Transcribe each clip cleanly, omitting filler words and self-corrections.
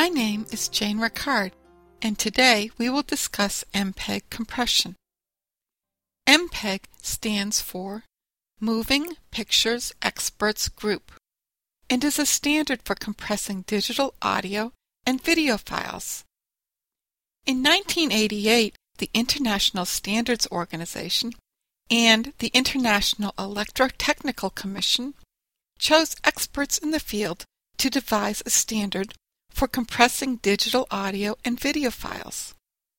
My name is Jane Ricard, and today we will discuss MPEG compression. MPEG stands for Moving Pictures Experts Group and is a standard for compressing digital audio and video files. In 1988, the International Standards Organization and the International Electrotechnical Commission chose experts in the field to devise a standard for compressing digital audio and video files.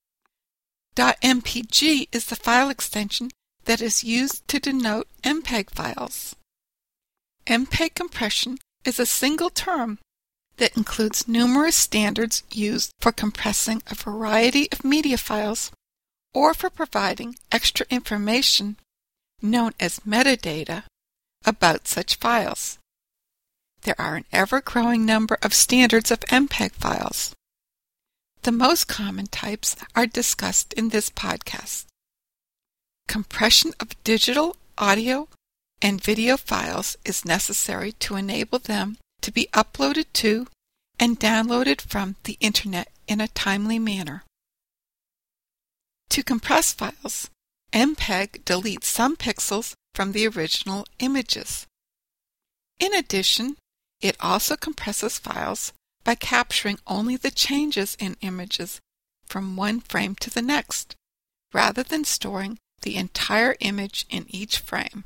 .mpg is the file extension that is used to denote MPEG files. MPEG compression is a single term that includes numerous standards used for compressing a variety of media files or for providing extra information known as metadata about such files. There are an ever-growing number of standards of MPEG files. The most common types are discussed in this podcast. Compression of digital audio and video files is necessary to enable them to be uploaded to and downloaded from the Internet in a timely manner. To compress files, MPEG deletes some pixels from the original images. In addition, it also compresses files by capturing only the changes in images from one frame to the next, rather than storing the entire image in each frame.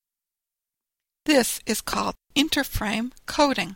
This is called interframe coding.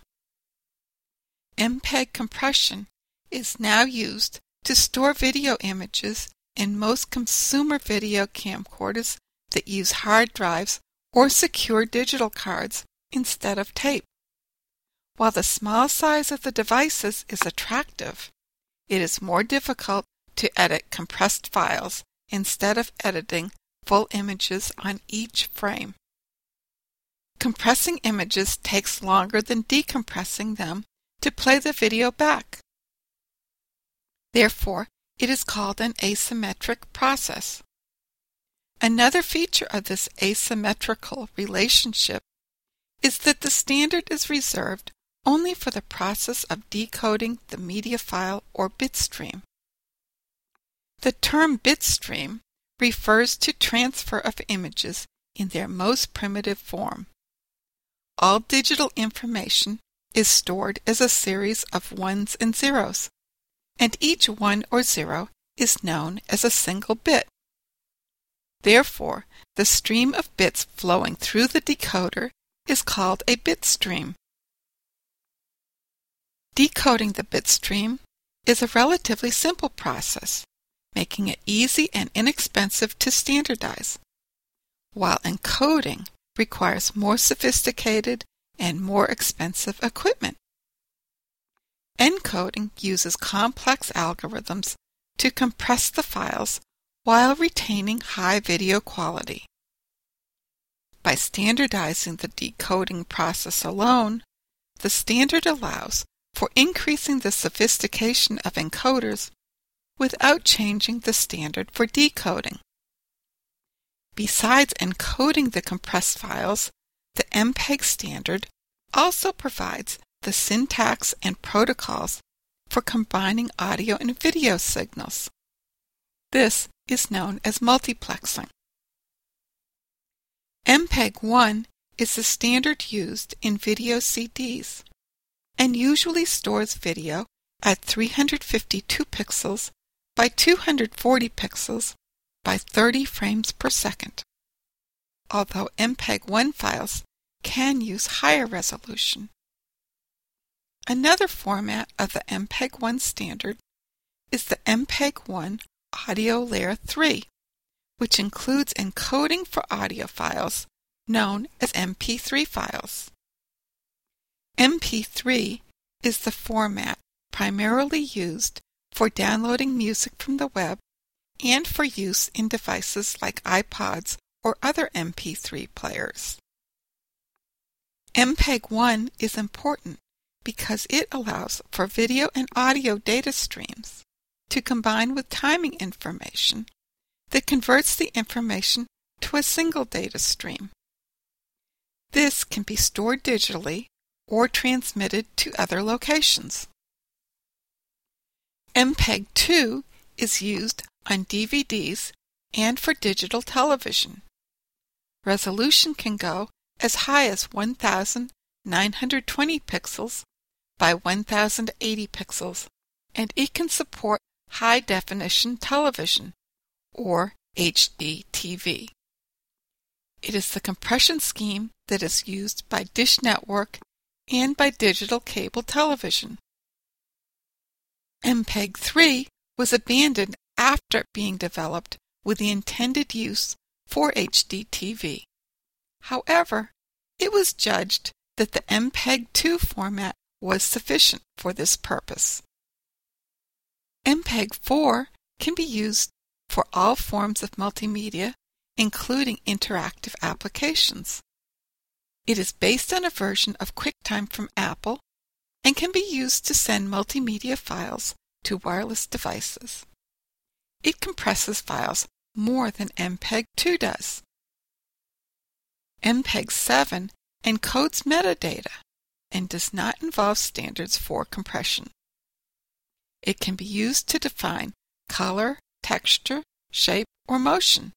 MPEG compression is now used to store video images in most consumer video camcorders that use hard drives or secure digital cards instead of tape. While the small size of the devices is attractive, it is more difficult to edit compressed files instead of editing full images on each frame. Compressing images takes longer than decompressing them to play the video back. Therefore, it is called an asymmetric process. Another feature of this asymmetrical relationship is that the standard is reserved only for the process of decoding the media file or bitstream. The term bitstream refers to transfer of images in their most primitive form. All digital information is stored as a series of ones and zeros, and each one or zero is known as a single bit. Therefore, the stream of bits flowing through the decoder is called a bitstream. Decoding the bitstream is a relatively simple process, making it easy and inexpensive to standardize, while encoding requires more sophisticated and more expensive equipment. Encoding uses complex algorithms to compress the files while retaining high video quality. By standardizing the decoding process alone, the standard allows for increasing the sophistication of encoders without changing the standard for decoding. Besides encoding the compressed files, the MPEG standard also provides the syntax and protocols for combining audio and video signals. This is known as multiplexing. MPEG-1 is the standard used in video CDs and usually stores video at 352 pixels by 240 pixels by 30 frames per second, although MPEG-1 files can use higher resolution. Another format of the MPEG-1 standard is the MPEG-1 Audio Layer 3, which includes encoding for audio files known as MP3 files. MP3 is the format primarily used for downloading music from the web and for use in devices like iPods or other MP3 players. MPEG-1 is important because it allows for video and audio data streams to combine with timing information that converts the information to a single data stream. This can be stored digitally or transmitted to other locations. MPEG-2 is used on DVDs and for digital television. Resolution can go as high as 1920 pixels by 1080 pixels, and it can support high-definition television, or HD TV. It is the compression scheme that is used by Dish Network and by digital cable television. MPEG-3 was abandoned after being developed with the intended use for HD TV. However, it was judged that the MPEG-2 format was sufficient for this purpose. MPEG-4 can be used for all forms of multimedia, including interactive applications. It is based on a version of QuickTime from Apple and can be used to send multimedia files to wireless devices. It compresses files more than MPEG-2 does. MPEG-7 encodes metadata and does not involve standards for compression. It can be used to define color, texture, shape, or motion.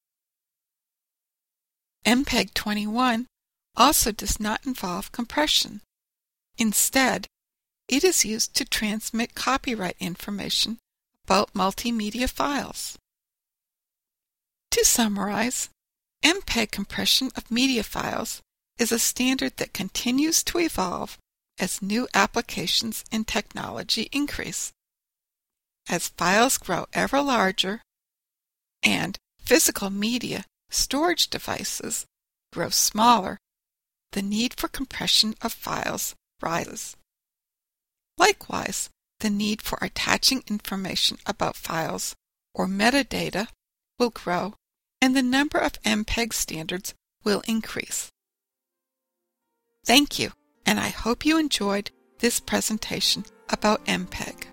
MPEG-21 also does not involve compression. Instead, it is used to transmit copyright information about multimedia files. To summarize, MPEG compression of media files is a standard that continues to evolve as new applications and technology increase. As files grow ever larger and physical media storage devices grow smaller, the need for compression of files rises. Likewise, the need for attaching information about files or metadata will grow, and the number of MPEG standards will increase. Thank you, and I hope you enjoyed this presentation about MPEG.